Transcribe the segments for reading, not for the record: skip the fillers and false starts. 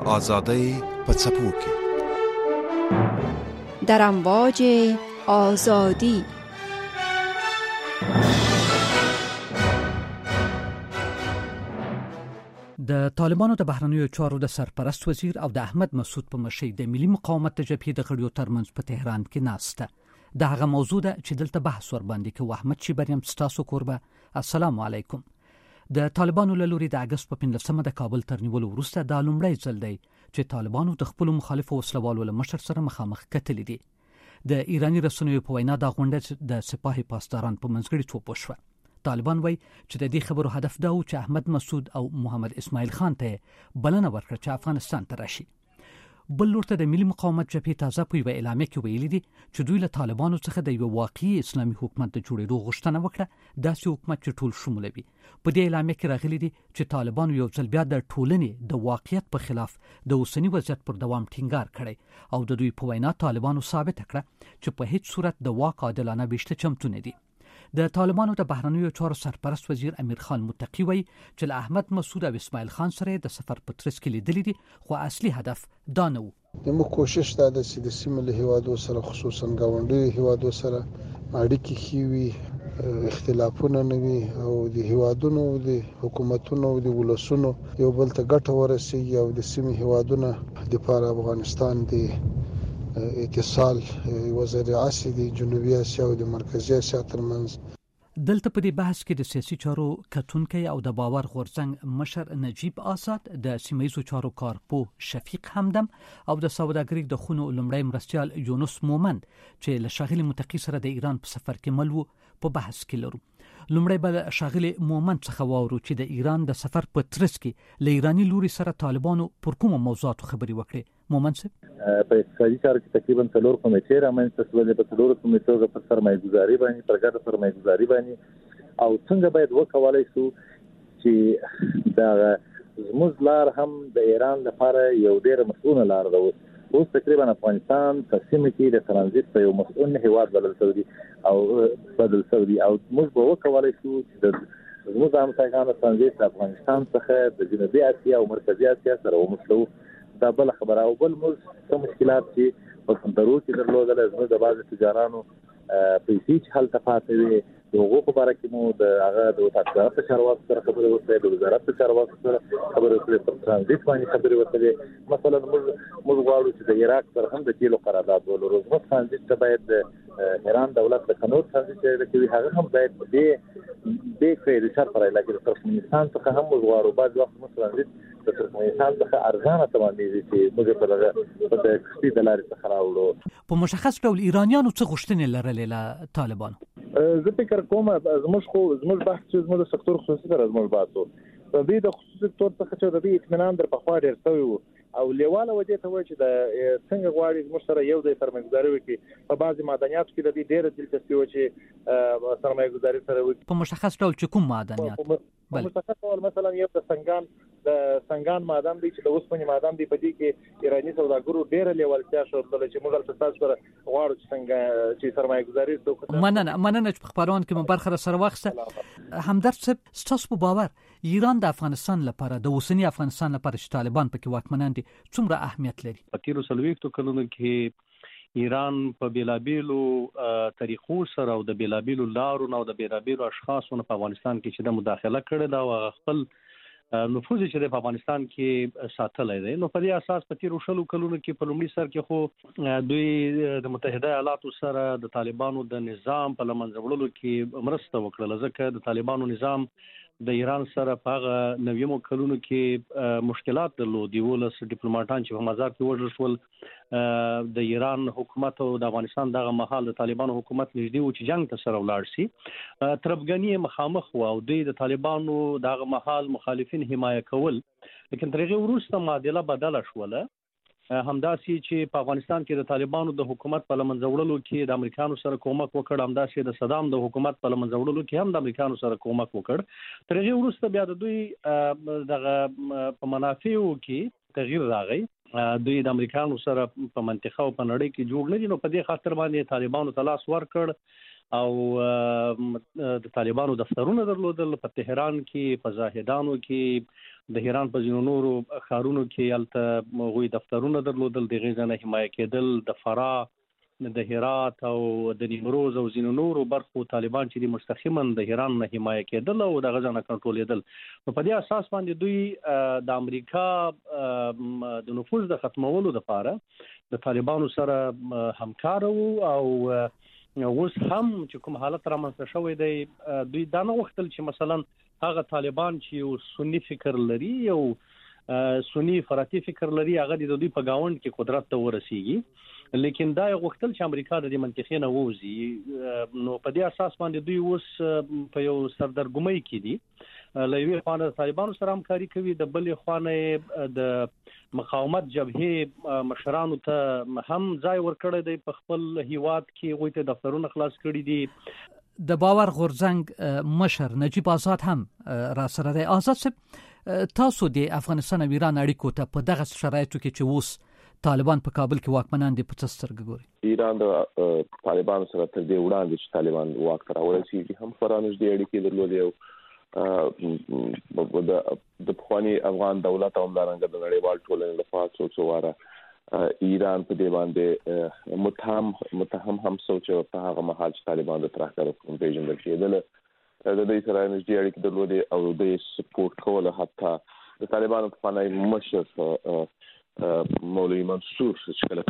آزادی په څپو کې در امواج آزادی. د طالبانو د بهرنیو چارو د سرپرست وزیر او د احمد مسعود په مشرۍ د ملي مقاومت د جبهې د غړیو ترمنځ په تهران کې ناسته. د هغه موضوع ده چې دلته بحث ور باندې کوي. احمد شیبریم ستاسو کوربه. السلام علیکم. د طالبانو له لوري د اگست په 15مه د کابل تر نیولو وروسته دا لومړی ځل دی چې طالبانو د خپل مخالفو وسلوالو له مشر سره مخامخ کتلې دي. د ایرانی رسنیو په وینا دا غونډه د سپاهي پاسداران په منځګړیتوب وشوه. طالبان وایي چې د دې خبرو هدف دا و چې احمد مسعود او محمد اسماعیل خان ته بلنه ورکړه چې افغانستان ته راشي. بل لورته د ملي مقاومت جبهې تازه په یوه اعلامیه کې ویلي دي چې دوی له طالبانو څخه د یو واقعي اسلامي حکومت د جوړېدو غوښتنه وکړه، داسې حکومت چې ټول شموله وي. په دې اعلامیه کې راغلي دي چې طالبانو یو ځل بیا د ټولنې د واقعیت په خلاف د اوسنی وضعیت پر دوام ټینګار کړی او د دوی په وینا طالبانو ثابت کړه چې په هیڅ صورت د واک عادلانه ویشته چمتو نه دي. د طالبانو د بهرنیو چارو سرپرست وزیر امیر خان متقی وایي چې له احمد مسعود او اسماعیل خان سره د سفر په ترڅ کې لیدلي دي، خو اصلي هدف دا نه و. موږ کوشش دا د سیمې له هیوادو سره خصوصا ګاونډي هیوادو سره اړیکې ښې وي، اختلافونه نه وي او د هیوادونو د حکومتونو او د ولسونو یو بل ته ګټه ورسیږي او د سیمې هیوادونو لپاره افغانستان د اتصال وزارت اسیا د جنوبي اسیا او د مرکزی اسیا ترمنځ. دلته په دې بحث کې د سیاسي چارو کتونکي او د باور غورځنګ مشر نجیب آزاد، د سیمه‌ییزو چارو کارپو شفیق همدم او د سوداګرۍ د خونو لومړی مرستیال یونس مومند چې له ښاغلي متقی سره د ایران په سفر کې مل وو په بحث کې لرو. لومړی به ښاغلي مومند څخه واورو چې د ایران د سفر په ترڅ کې له ایرانی لوري سره طالبانو پر کومو موضوعاتو خبرې وکړي. مومند صاحب، په اقتصادي چارو کې تقریبا 4 کمیټې رامنځته شوې، په 4 کمیټو په سرمایه‌ګذاري باندې، پر ګډه سرمایه‌ګذاري باندې او څنګه باید وکولای شو چې دا زموږ لار هم د ایران لپاره یو ډېر مسؤل لار ده. اوس تقریبا افغانستان په سیمه کې د ترانزیت په یو مسؤل هیواد بدل شوی او موږ به وکولای شو چې زموږ همسایګانو ترانزیت د افغانستان څخه د جنوبي اسیا او مرکزی اسیا سره وموښلو. دا بل خبره. او بل موږ څه مشکلات چې په سندرو کې درلودل، زموږ د بعض تجارانو پیسې چې هلته پاتې وي، د هغو په باره کې مو د هغه د وزارت چارواکو سره خبرې وکړې، د وزارت چارواکو سره خبرې وکړې، پر ترانزیت باندې خبرې وکړې. مثلا موږ غواړو چې د عراق سره هم د تیلو قرارداد ولرو. زموږ ترانزیت ته باید د ایران دولت د قانون ترانزیت کوي، هغه هم باید دې کړی د شرط پر علاقې د ترکمنستان څخه هم موږ غواړو. بعض وخت موږ ترانزیت د ترکمنستان څخه ارزانه تمامېږي چې موږ په کښتۍ د لارې څخه راوړو. په مشخص ډول ایرانیانو څه غوښتنې لرلې له طالبانو؟ زه فکر کوم زموږ بحث چې زموږ د سکتور خصوصي سره زموږ بحث و. د دې د خصوصي سکتور څخه چې د دې اطمینان در پخوا ډېر شوی و او لیواله وجې ته وایي چې د څنګه غواړي زموږ سره یو ځای سرمایه‌ګذاري وکړي. په بعضې معدنیاتو کې د دې ډېره دلچسپي و چې سرمایه‌ګذاري سره وکړي. په مشخص ډول چې کوم معدنیات؟ په مشخص ډول مثلا یو د سنگان معدن دی چې د اوسپنې معدن دی. په دې کې ایراني سوداګرو ډېره لیوالتیا ښودله چې موږ هلته تاسو سره غواړو چې څنګه چې سرمایه‌ګذاري وکړو. مننه چې په خپرونه کې مو برخه سره واخیسته. همدرد صاحب، ستاسو په باور ایران د افغانستان لپاره، د اوسنی افغانستان لپاره چې طالبان پکې واکمنان دي، څومره اهمیت لري؟ په تیرو 40 کلونو کې ایران په بیلابیلو طریقو سره او د بیلابیلو لارو او د بیلابیلو اشخاصو په افغانستان کې چې د مداخله کړې ده او خپل نفوذ چې په افغانستان کې ساتلای دی. نو په دې اساس په تیرو 40 کلونو کې په لومړي سر کې خو دوی د متحده ایالاتو سره د طالبانو د نظام په لمنځه وړلو کې مرسته وکړه، ځکه د طالبانو نظام د ایران سره په هغه 90 کلونو کې مشکلات درلودي. 12 ډیپلوماټان چې په مزار کې وژل شول، د ایران حکومت او د افغانستان دغه مهال د طالبانو حکومت نږدې و چې جنگ ته سره ولاړ شي. طرفګنی مخامخ و او د طالبانو دغه مهال مخالفین حمایه کول. لیکن تر هغه وروسته معادله بدله شوله، همداسې چې په افغانستان کې د طالبانو د حکومت په لمنځه وړلو کې د امریکانو سره کومک وکړ، همداسې د صدام د حکومت په لمنځه وړلو کې هم د امریکانو سره کومک وکړ. تر هغه وروسته بیا د دوی دغه په منافعو کې تغییر راغی. دوی د امریکانو سره په منطقه او په نړۍ کې جوړ نه دي. نو په دې خاطر باندې طالبانو تلاش ورکړ او د طالبانو دفترونه درلودل په تهران کې، په زاهدانو کې، د ایران په ځینو نورو ښارونو کې هلته غوی دفترونه درلودل، د غې ځنه حمایه کېدل، د فراه، د هرات او د نیمروز او ځینو نورو برخو طالبان چې د مستقیما د ایران نه حمایه کېدل او د غزا نه کنټرولېدل. نو په دې اساس باندې دوی د امریکا د نفوذ د ختمولو لپاره د طالبانو سره همکار وو او اوس هم چې کوم حالت رامنځته شوی دی دوی دا نه غوښتل چې مثلا هغه طالبان چې یو سنی فکر لري او سنی فراتي فکر لري هغه د دوی په گاوند کې قدرت ته ورسیږي، لیکن دا غوښتل چې امریکا د منطقې نه ووځي. نو په دې اساس باندې دوی اوس په یو سردرګمۍ کې دي. له یوې خوا د طالبانو سره همکاري کوي، د بلې خوا د مقاومت جبهې مشرانو ته هم ځای ورکړی دی په خپل هیواد کې، هغوی ته دفترونه خلاص کړي دي. د باور غورځنګ مشر نجیب آزاد هم را سره دی. آزاد صاحب، تاسو د افغانستان او ایران اړیکو ته په دغه شرایطو کې چې اوس طالبان په کابل کې واکمنان دي په څه سترګه ګوري؟ ایران د طالبانو سره تر دې وړاندې چې طالبان واک ته راورسېږي هم خورا نږدې اړیکې درلودې او د پخواني افغان دولت او همدارنګه د نړیوال ټولنې لخوا څو واره ایران په دې باندې متهم هم سوچ په هغه مهال چې طالبان د ترهګرو پیژندل کېدل د دې سره نږدې اړیکې درلودې او د سپورټ کوله. حتی د طالبانو پخوانی مشر مولوی منصور چې کله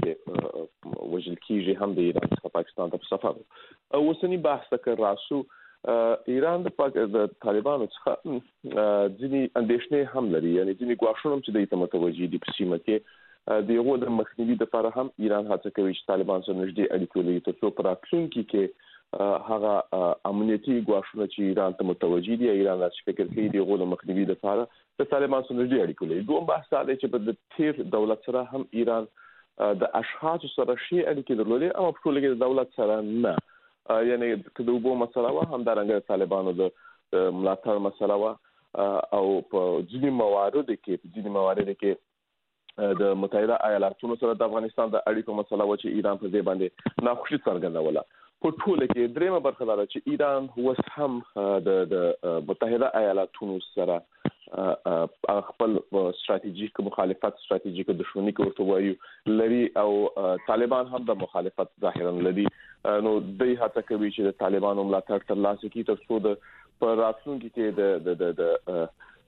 په وجل کېږي هم د ایران څخه پاکستان ته په سفر او اوسنی بحث ته راسو ایران د طالبانو څخه ځینې اندېښنې هم لري، یعنی ځینې ګواښونه چې دوی ته متوجه دي په سیمه کې د هغو د مخنیوي لپاره هم ایران هڅه کوي چې طالبان سره نږدې اړیکې ولري ترڅو په راتلونکي کې هغه امنیتي ګواښونه چې ایران ته متوجه دي ایران چې فکر کوي د هغو د مخنیوي لپاره د طالبان سره نږدې اړیکې ولري. دوم بحث دا دی چې په د تیر دولت سره هم ایران د اشخاصو سره ښې اړیکې درلودې او په ټوله کې د دولت سره نه، یعنی که د اوبو مسله وه همدارنګه طالبانو د ملاتړ مسله وه او په ځینې مواردو کې د متحده ایالاتونو سره د افغانستان د اړیکو مسله وه چې ایران په دې باندې ناخوشي څرګندوله. په ټوله کې درېمه برخه دا ده چې ایران اوس هم د متحده ایالاتونو سره خپل ستراتیژیک مخالفت ستراتیژیک دښمني کې ورته وایو لري او طالبان هم د مخالفت ظاهرا لري. نو دوی هڅه کوي چې د طالبانو ملاتړ ترلاسه کړي ترڅو د په راتلونکي کې د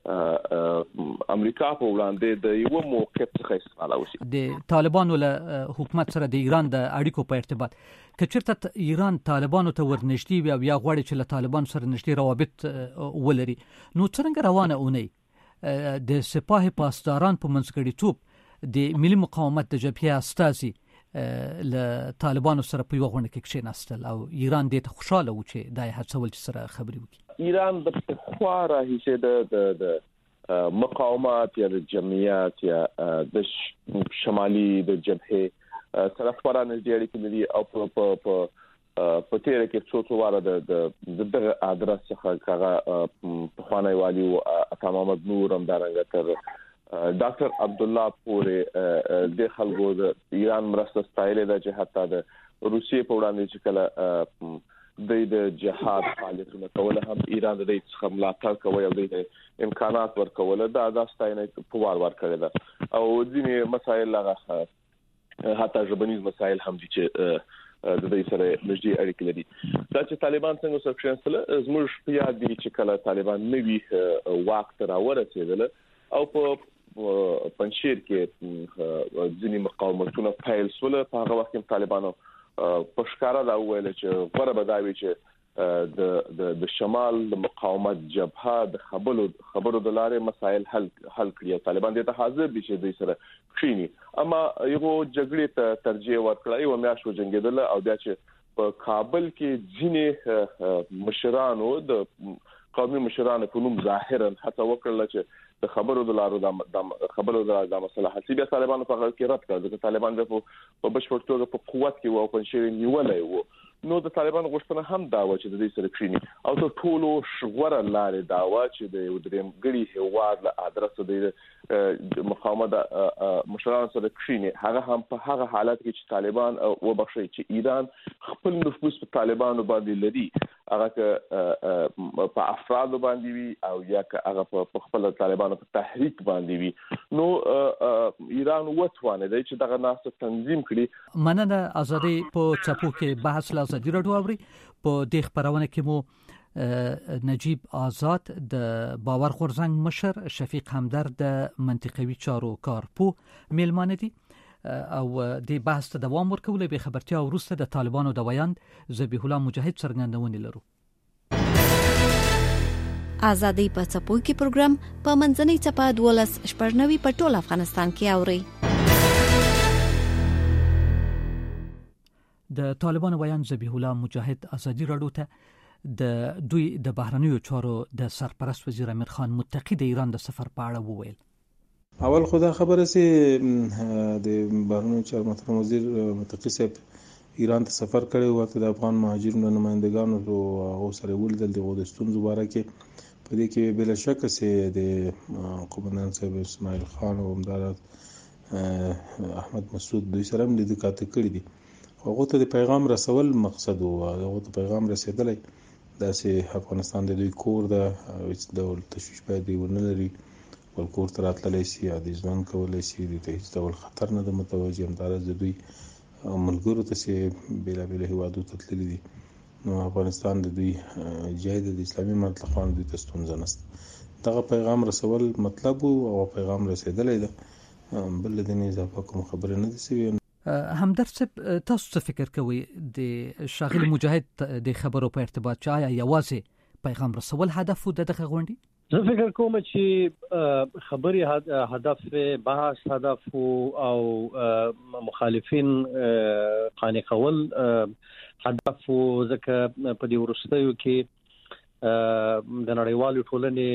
امریکا په وړاندې د یو موقف څخه استفاده وشي. د طالبانو له حکومت سره د ایران د اړیکو په ارتباط که چېرته ایران طالبانو ته ورنږدې وي او یا غواړي چې له طالبانو سره نږدې روابط ولري، نو څرنګه روانه اونۍ د سپاه پاسداران په منځګړیتوب د ملي مقاومت د جبهې استازي له طالبانو سره په یوه غونډه کې کښېناستل او ایران دې ته خوشاله و چې دا یې هڅول چې سره خبرې وکړي؟ ایران د پخوا راهیسې د مقاومت یا د جمعیت یا د شمالي د جبهې سره خورا نږدې اړیکې لري او په تیره کې څو واره د دغه ادرس څخه هغه پخوانی والي عطا محمد نور همدارنګه تر ډاکټر عبدالله پورې د خلکو د ایران مرسته ستایلې ده چې حتی د روسیې په وړاندې چې کله د جهاد فعالیتونه کوله هم ایران د دې څخه ملاتړ کوي او د امکانات ورکوله دا ستاینه په وار کړې ده او ځینې مسایل هغه حتی ژبنیز مسایل هم دي چې د دې سره نږدې اړیکې لري. دا چې طالبان څنګه سره کېناستل زموږ په یاد دي چې کله طالبان نوي واک ته راورسېدل او په پنځیر کې ځینې مقاومتونه پیل شول. په هغه وخت کې طالبانو په ښکاره دا وویل چې غوره به دا وي چې د شمال د مقاومت جبهه د خبرو د لارې مسایل حل کړي او طالبان دې ته حاضر دي چې دوی سره کښیني. اما یو جګړې ته ترجیح ورکړه، یو میاشت وجنګېدل او بیا چې په کابل کې ځینې مشرانو د قومي مشرانو په نوم ظاهرا هڅه وکړله چې د خبرو د لارو د مسله حل شي. بیا طالبانو په هغه کې رد کړ ځکه طالبان په بشپړ توګه په قوت کې وو او پنځیر نیولای وو. نو د طالبانو غوښتنه هم دا و چې د دې سره کښیني او تر ټولو غوره لارې دا و چې د یو درېمګړي هېواد له ادرسه د مقاومت مشرانو سره کښیني، هغه هم په هغه حالت کې چې طالبان وبخښي چې ایران خپل نفوذ په طالبانو باندې لري هغه په افراد باندې وي او یا که هغه په خپل طالبانو په تحریک باندې وي نو ایران وتوانه دی چې دغه ناس تنظیم کړي. مننه ازادي په چپو کې بحث لا ازادي راډیو اوري په دې خبرونه کې مو نجیب آزاد د باور غورځنګ مشر، شفیق همدرد د منطقوي چارو کارپو میلمانه دي او د بحث ته دوام ورکول به خبرتیا وروسته د طالبانو د ویاند ذبیح الله مجاهد څرګندونې لرو. ازادي په څپو کې پروګرام په منځنۍ چپه 12 په ټول افغانستان کې اوري. د طالبانو ویاند ذبیح الله مجاهد ازادي راډیو ته د دوی د بهرنیو چارو د سرپرست وزیر امیر خان متقی د ایران د سفر په اړه وویل. اول خدا خبره سي د بهرنیو چارو محترم وزیر متقی صاحب ایران ته سفر کړی و ته د افغان مهاجرینو نمائندګانو او سره ولیدل د ستونزو باره کې په دې کې بلا شک سي د قومندان صاحب اسماعیل خان او همدارد احمد مسعود دوی سره هم لیدل کړي دي. هغه ته د پیغام رسول مقصد او هغه ته پیغام رسیدلی داسې افغانستان د دوی کور د هیڅ ډول تشویش باید ونه لري ول کور ته راتللی شي یا د ځوان کولی شي د هیڅ ډول خطر نه د متوجه همدارس د دوی ملګرو ته چې بېلابېلو هېوادو ته تللي دي نو افغانستان د دوی جای د اسلامي امارت لخوا دوی ته ستونزه نشته. دغه پیغام رسول مطلب او پیغام رسېدلی ده، بل د دې اضافه کوم خبره نه دي سوي. همدرد صاحب تاسو څه فکر کوئ د شاغل مجاهد د خبرو په ارتباط چې آیا یوازې پیغام رسول هدف د دغه غونډې؟ زه فکر کوم چې خبري هدف بحث هدف او مخالفین قانع کول هدف ځکه په دې وروستیو کې د نړیوالو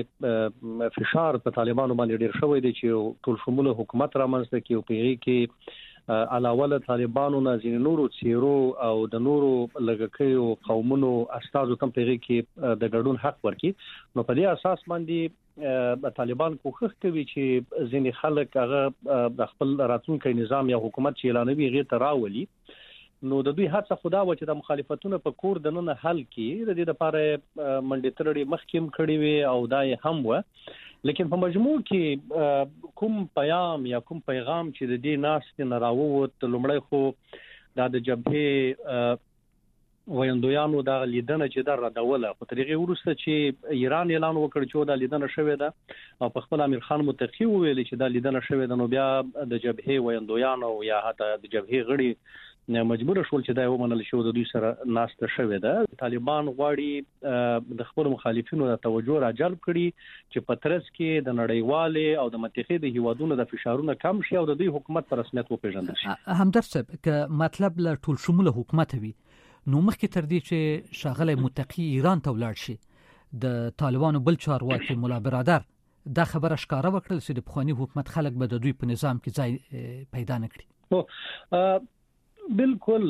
ټولنې فشار په طالبانو باندې ډیر شوی دی چې ټول شموله حکومت رامنځته کړي او په هغې کې علاوه له طالبانو نه ځینې نورو څیرو او د نورو لږکیو قومونو استازو ته په هغې کې د ګډون حق ورکړي. نو په دې اساس باندې طالبان کوښښ کوي چې ځینې خلک هغه د خپل راتلونکي نظام یا حکومت چې اعلانوي هغې ته راولي. نو د دوی هڅه خدا و چې د مخالفتونو په کور دننه حل کړي، د دې لپاره منډې ترړې مخکې هم کړې وې او دا یې هم و، لیکن په مجموع کې کوم پیام یا کوم پیغام چې د دې ناستې نه راووت، لومړی خو دا د جبهې ویندویانو دا لیدنه چې دا ردوله، خو تر هغې وروسته چې ایران اعلان وکړ چې دا لیدنه شوې ده او په خپل امیر خان متقی وویل چې دا لیدنه شوې ده، نو بیا د جبهې ویندویانو یا حتی د جبهې غړي مجبور شول چې دا ومنل شو د دوی سره ناسته شوې ده. طالبان غواړي د خپل مخالفینو د توجه راجلب کړي چې په ترڅ کې د نړیوالې او د متحده هیوادونو د فشارونو کم شي او د دوی حکومت په رسمیت وپیژندل شي. همدرد صاحب که مطلب له ټول شموله حکومت وي نو مخکې تر دې چې شاغلی متقی ایران ته ولاړ شي د طالبانو بل چارواکي مولا برادر دا خبره ښکاره وکړل چې د پخواني حکومت خلک به د دوی په نظام کې ځای پیدا نه کړي. بالکل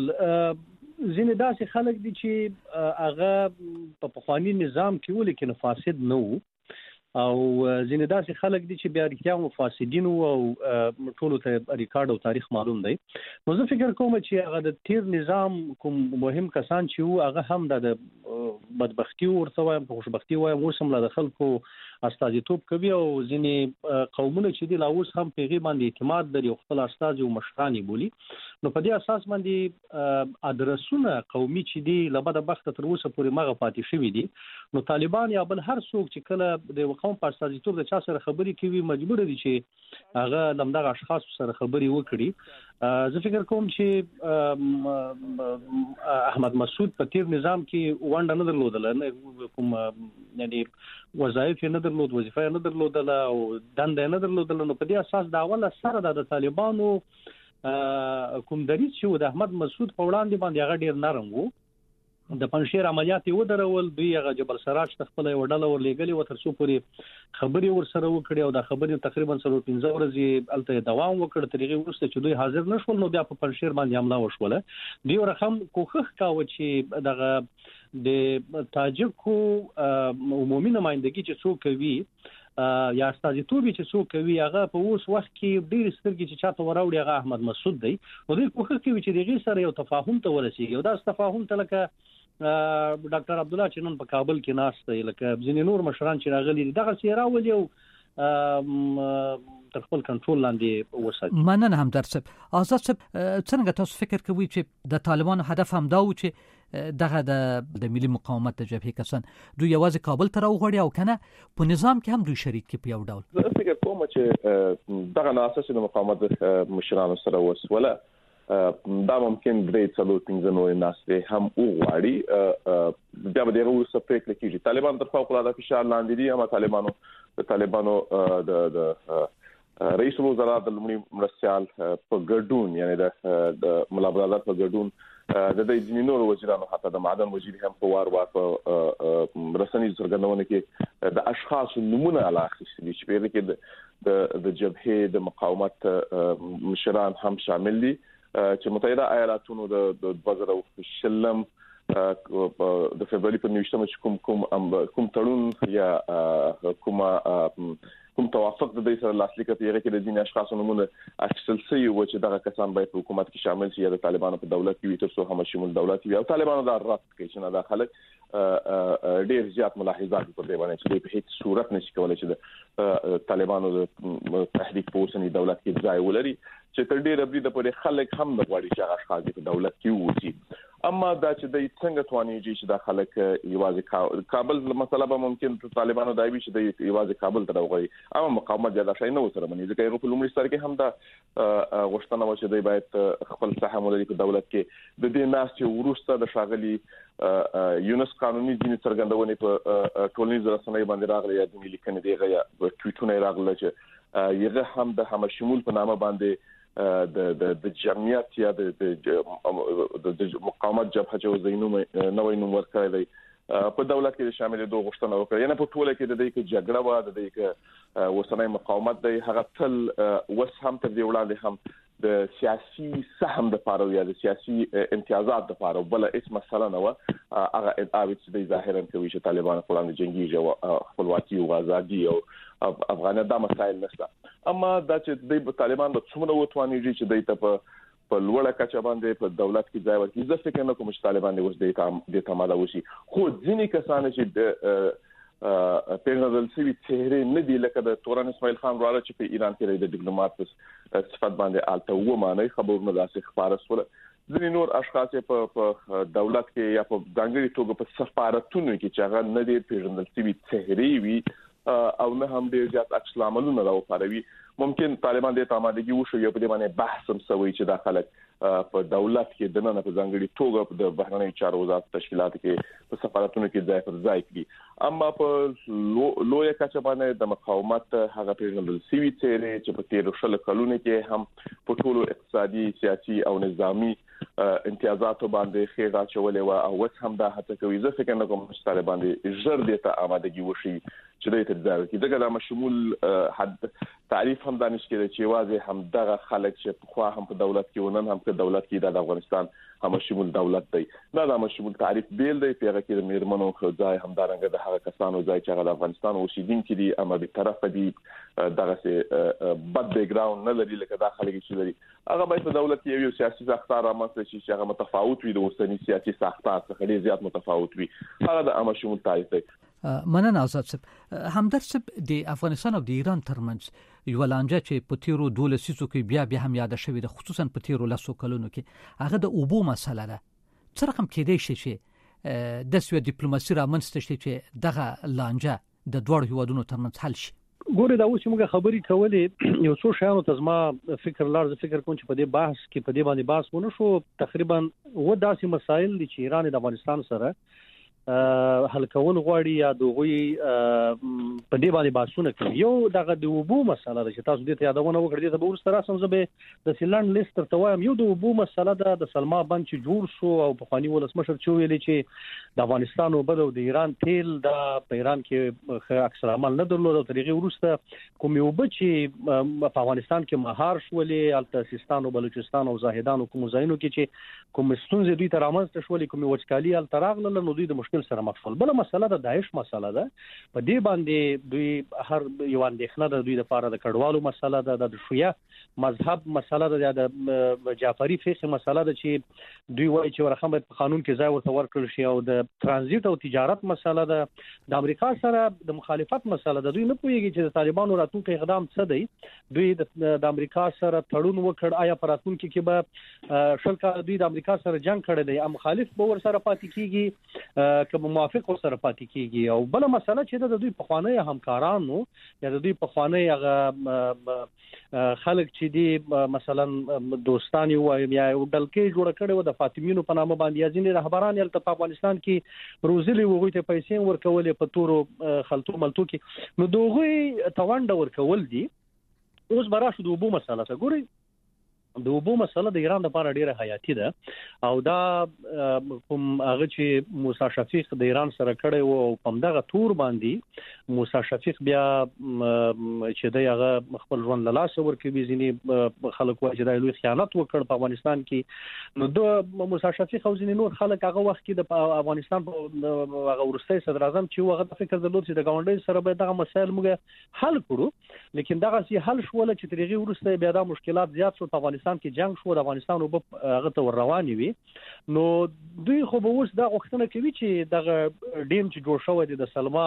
ځینې داسې خلک دي چې هغه په پخواني نظام کې و لیکن فاسد نه وو، او ځینې داسې خلک دي چې بیا رښتیا هم فاسدین وو او ټولو ته ریکارډ او تاریخ معلوم دی. نو زه فکر کوم چې هغه د تیر نظام کوم مهم کسان چې وو هغه هم د بدبختي ورته وایم په خوشبختي وایم اوس هم د خلکو استازیتوب کوي او ځینې قومونه چې دي لا اوس هم په هغې باندې اعتماد لري او خپل استازي او مشران یې بولي. نو په دې اساس باندې ادرسونه قومي چې دي له بده بخته تر اوسه پورې مغه پاتې شوي دي. نو طالبان یا بل هر څوک چې کله د قوم په استازیتوب د چا سره خبرې کوي مجبور دي چې هغه لمدغه اشخاص سره خبرې وکړي. زه فکر کوم چې احمد مسعود په تیر نظام کې ونډه نه درلودله، کوم یعنی وظایف نه درلود، وظیفه نه درلودله او دنده نه درلودله. نو په دې اساس دا اوله سره د طالبانو کوم دریځ چې د احمد مسعود په وړاندې باندې هغه ډیر نرم وو. د پنځشیر عملیات یې ودرول، دوی هغه جبل سراج ته خپله یوه ډله ورلېږلې وه تر څو پورې خبرې ورسره وکړي او دا خبرې تقریبا 15 ورځې هلته یې دوام وکړ. تر هغې وروسته چې دوی حاضر نه شول نو بیا په پنځشیر باندې حمله وشوله. دوی رقم کوښښ کاوه چې دغه د تاجکو عمومي نمایندګي چې څوک کوي یا استازیتوب چې څوک کوي هغه په اوس وخت کې ډېرې سترګې چې چاته وراوړي هغه احمد مسعود دی. نو دوی کوښښ کوي چې د هغې سره یو تفاهم ته ورسېږي او دا تفاهم ته لکه ډاکټر عبدالله چې نن په کابل کې ناست دی لکه ځینې نور مشران چې راغلي دي دغه څه راولي او تر خپل کنټرول لاندې وساتي. مننه همدرد صاحب. آزاد صاحب څنګه تاسو فکر کوئ چې د طالبانو هدف هم دا و چې دغه د ملي مقاومت د جبهې کسان دوی یوازې کابل ته راوغړي او کنه په نظام کې هم دوی شریک کې په یو ډول؟ زه فکر کوم چې دغه ناساسي د مقاومت مشرانو سره وسوله دا ممکن 3-4 نورې ناستې هم وغواړي بیا به دغه وروسته پرېکړه کېږي. طالبان تر فوق العاده فشار لاندې دي. هم طالبانو د رئیس الوزرا د لومړي مرستیال په ګډون یعنی د ملا برادر په ګډون د دې نورو وزیرانو حتی د معدن وزیر هم په وار په رسنۍ څرګندونه کې د اشخاص نمونه علاقه دي چې په کې د جبهې د مقاومت مشران هم شامل دي چې متحده ایالاتونو د 2020 د فبراير په 19 کوم تړون یا کوم توافق د دې سره لاسلیک کړي چې د ځینې اشخاصو نمونه اخیستل شوی و چې دغه کسان باید په حکومت کې شامل شي یا د طالبانو په دولت کې وي تر څو هم شمول دولت وي او طالبانو دا رد کوي چې نه دا خلک ډېر زیات ملاحظات پر دې باندې چې په هیڅ صورت نشي کولای چې د طالبانو د تحریک په اوسنی دولت کې ځای ولري چې تر ډېره بریده پورې خلک هم د غواړي چې هغه اشخاص په دولت کې ووسي. اما دا چې د څنګه توانیږي چې د خلک یوازې کابل مسله به ممکن طالبانو دایوي چې د یوازې کابل ته راوغړي اما مقاومت زیاده شي نه وسره مني ځکه یو په لومړي سر کې هم دا غوښتنه و چې دوی باید خپل سهم ولري په دولت کې د دې ناس چې ورسته د شاغلي یونس قانوني دیني څرګندونې په ټولنیز رسنۍ باندې راغلي یا د ملي کنه دیغه یا ټویټونه راغله چې یغه هم د هم شمول په نامه باندې د جمعیت یا د مقاومت جبهه چې زینوم نوې نوم ورکړی دی په دولت کې شامل دوه غوښتنه وکړه یعنی په ټوله کې د دې کې جګړه و د دې کې وسنۍ مقاومت دی هغه تل وس هم تر دې وړاندې هم د سیاسي سهم د پاره یا د سیاسي امتیازات د پاره بل هیڅ مسله نه و هغه ادعا چې د ظاهرا کوي چې طالبان په وړاندې جنگي او خپلواکي او ازادي او افغانستان دا مسایل نشته. اما دا چې د طالبان د څومره وټوانیږي چې د په لوړه کچه باندې په دولت کې ځای ورکړي زه فکر نه کوم چې طالبان د اوس د تماده وشي خو ځینې کسان چې د پیغمبر سوي چهره نه دی لکه د توران اسماعیل خان وراله چې په ایران کې د ډیپلوماټ صفات باندې الته و معنی خبرونه داسې خبره سره ځینې نور اشخاص په دولت کې یا په ځانګړي توګه په سفارتونو کې چې هغه نه دی پیغمبر سوي چهره وي او نه هم ډیر زیات عکس العملونه راوپاروي ممکن طالبان د تامادګي وشو یو په دې باندې بحث هم سوي چې داخله په دولت کې د نن په ځانګړي توګه د بهرنی چارو وزارت تشکیلات کې په سفارتونو کې ځای پر ځای کړي اما په لوی کچه باندې د مقاومت هغه پیغمبر سوي چې په تیر شل کلونو کې هم په ټولو اقتصادي سیاسي او نظامی امتیازاتو باندې خیرات چولې و او وس هم دا هڅه کوي زه فکر نه کوم چې طالبان دې ژر دې ته آمادګي وشي چې دې تر ځای کې دغه د مشمول حد تعریف هم دانش کړي چې واځي هم دغه خلک چې خو هم په دولت کې ونن هم په دولت کې د افغانستان هم شمول دولت دی دا د مشمول تعریف بیل دی پیغه کې د میرمنو خدای هم دارنګ د هغه کسانو ځای چې د افغانستان اوسیدونکو دي اما به طرف دي دغه سه بد بیک ګراوند نه لري لکه دا خلک چې لري هغه باید په دولت کې یو سیاسي ساختار رامنځته شي چې هغه متفاوت وي د اوسنی سیاسي ساختار څخه ډیر زیات متفاوت وي هغه د عام شمول تعریف دی. مننه آزاد صاحب. همدرد صاحب د افغانستان او د ایران ترمنځ یو لانجه چې په تیرو 12 لسیزو کې بیا هم یاد شوې ده خصوصا په تیرو 10 کلونو کې هغه د اوبو مسله ده څه رقم کېدای شي چې د سوي ډیپلوماسي رامنځته شي چې دغه لانجه د دوه هیوادونو ترمنځ حل شي. ګوره دا اوس موږ خبرې کولې یو څو شیانو ته زما فکر فکر کوم چې په دې بحث کې په دې باندې بحث ونه شو تقریبا و داسې مسایل دي چې ایران د افغانستان سره حل کول غواړي یا دوی په دې باندې بحثونه کوي یو دغه د وبو مسله ده چې تاسو دې ته یادونه وکړئ ته به ورسره راسم زه د سیلان لیست تر توایم یو د وبو مسله ده د سلما بند چې جوړ شو او په خواني ولسمشر چې ویلي چې د افغانستان او بل او د ایران تیل د پیران کې اکثر عمل نه درلود او طریقې ورسته کوم یو چې په افغانستان کې مهار شولې الته سیستان او بلوچستان او زاهدان او کوم ځایونو کې چې کوم ستونزې دوی تر امانت شولې کوم وچکالي الته راغله نو دوی د مشکل سره مخ شول. بل مسله د داعش مسله ده. په دې باندې دوی هر یو اندېښنه ده دوی لپاره د کډوالو مسله ده، د شیعه مذهب مسله ده، د جعفری فقه مسله ده چې دوی وایي چې ورخه په قانون کې ځای ورته ورکړل شي، او د ترانزیت او تجارت مسله ده. د امریکا سره د مخالفت مسله ده. دوی نه پوهیږي چې د طالبانو راتلونکي اقدام څه دی. دوی د امریکا سره تړون وکړ، آیا په راتلونکي کې به شل کال دوی د امریکا سره جنگ کړی دی، مخالف به ور سره پاتې کیږي که موافق ور سره پاتې کیږي. او بل مسله چې د دوی په خوانی همکارانو یا د دوی په خوانی هغه خلک چې دی مثلا دوستان یو یا دلکې جوړ کړي و د فاطمیونو په نامه باندې ځینې رهبران یې په افغانستان کې روزلي وغوي ته پیسې ورکولې په تورو خلطو ملتو کې، نو دوغوی توانډه ورکول دي. اوس براشو د اوبو مسله ته ګوري. د اوبو مسله د ایران لپاره ډیره حیاتي ده، او دا کوم هغه چې موسی شفیق د ایران سره کړی و او په دغه تور باندې موسی شفیق بیا چې دی هغه خپل ژوند له لاسه ورکوي. ځینې خلک وایي چې دا لوی خیانت وکړ په افغانستان کې. نو د موسی شفیق او ځینې نور خلک هغه وخت کې د افغانستان په هغه وروستی صدر اعظم چې هغه فکر درلود چې د ګاونډي سره به دغه مسایل موږ حل کړو، لیکن دغه سي حل شول چې تر هغه وروسته بیا د مشکلات زیات شو. په افغانستان کې جنگ شو، د افغانستان وب هغه ته ور رواني وي. نو دوی خو به اوس دا غوښتنه کوي چې دغه ډیم چې جوړ شوی دی د سلما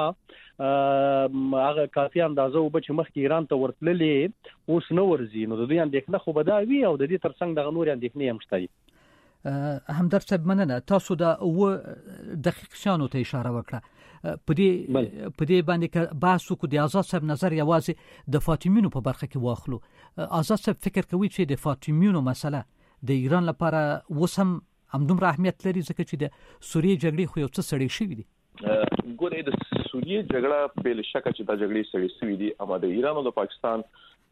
هغه کافي اندازه وب چې مخکې ایران ته ورتللې اوس نه ورځي. نو د دوی اندېښنه خو به دا وي، او د دې ترڅنګ دغه نور اندېښنې هم شته. همدرد صاحب مننه. تاسو دا دقیق شانو ته اشاره وکړه. په دې باندې که بحث وکړو د آزاد صاحب نظر یوازې د فاطمیونو په برخه کې واخلو، آزاد صاحب فکر کوي چې د فاطمیونو مسله د ایران لپاره اوس هم همدومره اهمیت لري ځکه چې د سوریې جګړې خو یو څه سړې شوي دي؟ ګورې د سوریې جګړه بې شکه چې دا جګړې سړې شوي دي، اما د ایران او د پاکستان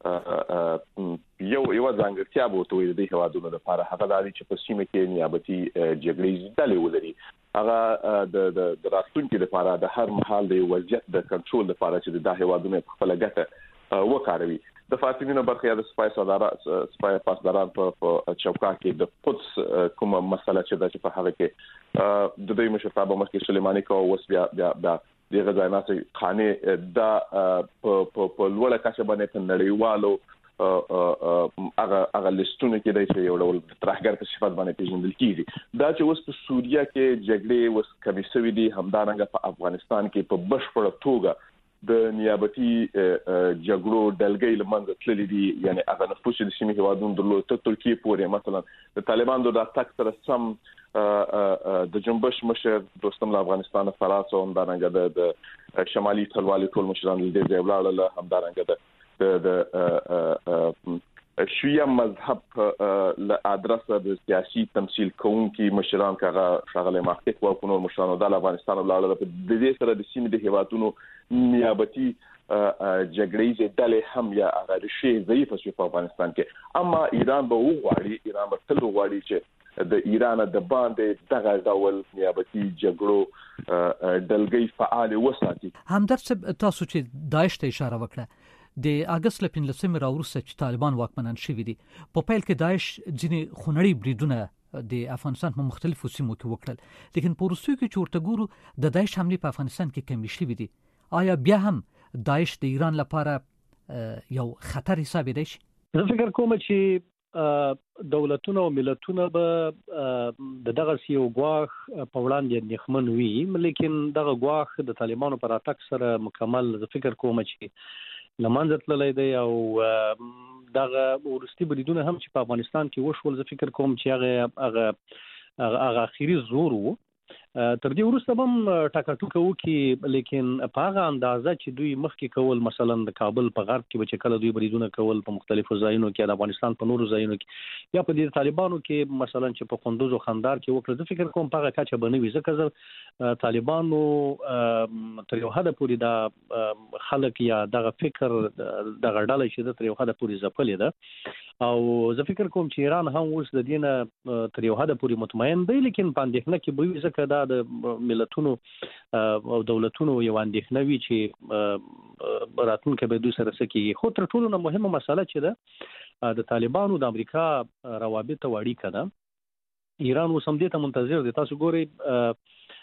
یو ځانګړتیا به ورته وي د هیوادونو لپاره، هغه دا دی چې په سیمه کې نیابتي جګړې ډلې ولري. هغه د راتلونکي لپاره د هر مهال د وضعیت د کنټرول لپاره چې د هیوادونو په خپل ګټه وکاروي. د فاطمیونو برخه یا د سپای پاسداران په چوکا کې د قدس کومه مسله چې په هغه کې د دوی مشرتابه مخکې سليماني کو اوس بیا د غزاینات خانه دا په لوړه کچه باندې په نړیوالو هغه لستونه کې د یو ډول ترهګر په صفت باندې پیژندل کیږي. دا چې اوس په سوریه کې جګړې اوس کمی شوې دي، همدارنګه په افغانستان کې په بشپړه توګه د نیابتي جګړو ډلګۍ لمنځه تللې دي. یعنی هغه نفوس د سیمې هیوادونو درلود ته ترکیه پورې مثلا د طالبانو د اتاک سره سم د جنبش مشر دوستم له افغانستان فرانسه او همدارنګه د شمالي ټلوالي ټول مشران له دې ځای له همدارنګه د شیعه مذهب له ادرسه د سیاسي تمثيل کوونکي مشران کغه شغله محقق او نور مشران د افغانستان لاله د دې سره د سیمې د هیوادونو نیابتي جګړې ډلې هم یا هغه شی ضعیف شو په افغانستان کې. اما ایران به تل وغواړي چې د ایران د باندې دغه ډول نیابتي جګړو ډلګۍ فعال وساتي. همدرد تاسو چې داعش ته اشاره وکړه، د اگست 15 راوروسته چې طالبان واکمنان شوي دي، په پیل کې داعش ځینې خونړي بریدونه د افغانستان په مختلفو سیمو کې وکړل، لیکن په وروستیو کې چې ورته ګورو د داعش حملې په افغانستان کې کمې شوي دي. آیا بیا هم داعش د ایران لپاره یو خطر حسابېدای شي؟ زه فکر کوم چې دولتونه او ملتونه به دغه یو غواخ په وړاندې اندېښمن وي، لیکن دغه غواخ د طالبانو پر اتاک سره مکمل زه فکر کوم چې لمانځه تللی دی. او دغه ورستي بریدونه هم چې په افغانستان کې وشول زه فکر کوم چې هغه اخیری زور وو. تر دې وروسته هم ټاکټوکه وکي، لیکن په هغه اندازه چې دوی مخکې کول مثلا د کابل په غرب کې چې کله دوی بریدونه کول په مختلفو ځایونو کې د افغانستان په نورو ځایونو کې یا په دې طالبانو کې مثلا چې په قندوز او خندار کې وکړه، زه فکر کوم په هغه کچه بنوي ځکه طالبانو تر یو حد پورې دا خلک یا دغه فکر دغه ډله چې تر یو حد پورې ځپلې ده. او زه فکر کوم چې ایران هم اوس د دینه تر یو حد پورې مطمئن دی، لیکن په اندېښنه کې به وي ځکه دا د ملتونو او دولتونو یو اندېښنه وي چې راتلونکي به دوی سره سکیږي. خو تر ټولو مهمه مسله چې ده د طالبانو د امریکا روابط او اړیکه ده. ایران اوس هم دې ته منتظر دی. تاسو ګورئ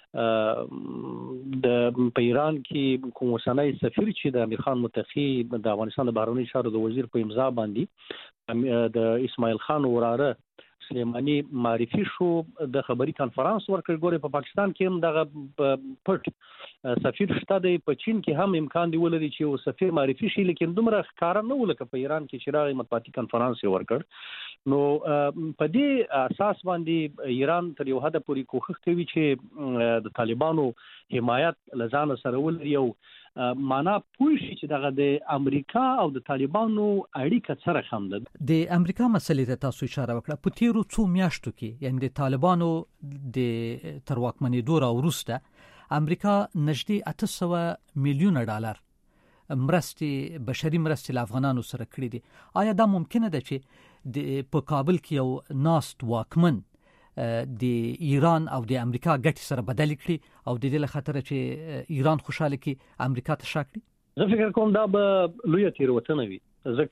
په ایران کې کوم وسنۍ سفیر چې د امیر خان متقی د افغانستان د بهرنیو چارو د وزیر په امضا باندې د اسماعیل خان وراره سلیمانی معرفي شو د خبري کانفرنس ورکړ. ګوري په پاکستان کې هم دغه پټ سفیر شته دی، په چین کې هم امکان دی ولري چې یو سفیر معرفي شي، لیکن دومره ښکارا نه ولکه په ایران کې چې راغی مطبوعاتي کانفرنس ورکړ. نو په دې اساس باندې ایران تر یو حد پورې کوښښ کوي چې د طالبانو حمایت لزان سره ولري او معنا پوه شي چې دغه د امریکا او د طالبانو اړیکه سره هم ده. د امریکا مسلې ته تاسو اشاره وکړه. په تیرو څو میاشتو کې یعنی د طالبانو د تر واکمنېدو وروسته امریکا نږدې 800 میلیون ډالر مرستې بشري مرستې له افغانانو سره کړې دي. آیا دا ممکنه ده چې په کابل کې یو ناست واکمن د ایران او د امریکا ګټې سره بدل کړي او د دې لپاره چې ایران خوشاله کړي امریکا ته شاکړي؟ زه فکر کوم دا به لوی تیروتنه وي،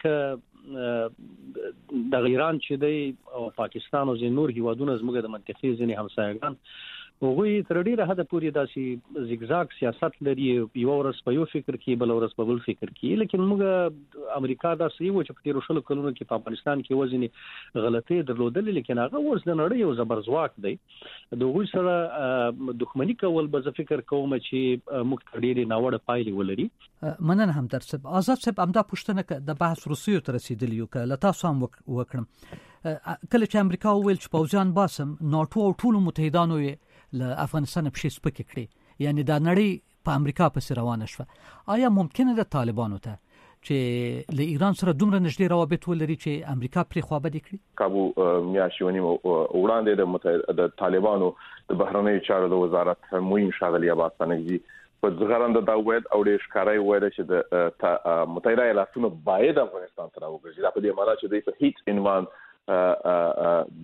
ځکه د ایران چې دی او پاکستان او نور هیوادونه زموږ د منطقې ځینې همسایگان هغوی تر ډیره حده پورې داسې زیګزاګ سیاست لري، یو ورځ په یو فکر کې بل ورځ په بل فکر کې. لیکن موږ امریکا داسې یو چې په تیرو شلو کلونو کې په افغانستان کې وزنې غلطۍ درلودلې، لیکن هغه اوس د نړۍ یو زبرځواک دی. د هغوی سره دښمني کول به زه فکر کوم چې موږ ته ډېرې ناوړه پایلې ولري. مننه همدرد صاحب. آزاد صاحب همدا پوښتنه د بحث روسیو ته رسیدلی یو که له تاسو هم وکړم. کله چې امریکا وویل چې پوځیان باسم، ناټو او ټولو متحدانو یې له افغانستان په شي سپکې کړې، یعنی دا نړۍ په امریکا پسې روانه شوه. آیا ممکنه ده طالبانو ته چې له ایران سره دومره نږدې روابط ولري چې امریکا پرې خوابدي کړي؟ کابو میاشتې وړاندې د طالبانو د بهرنیو چارو د وزارت مهم شاغلی عباس تنگزی په ځغرنده دا وید او د ښکارای وید چې د متحده ایالاتونو باید افغانستان ته راوګرځي. دا په دې معنی چې د هیڅ عنوان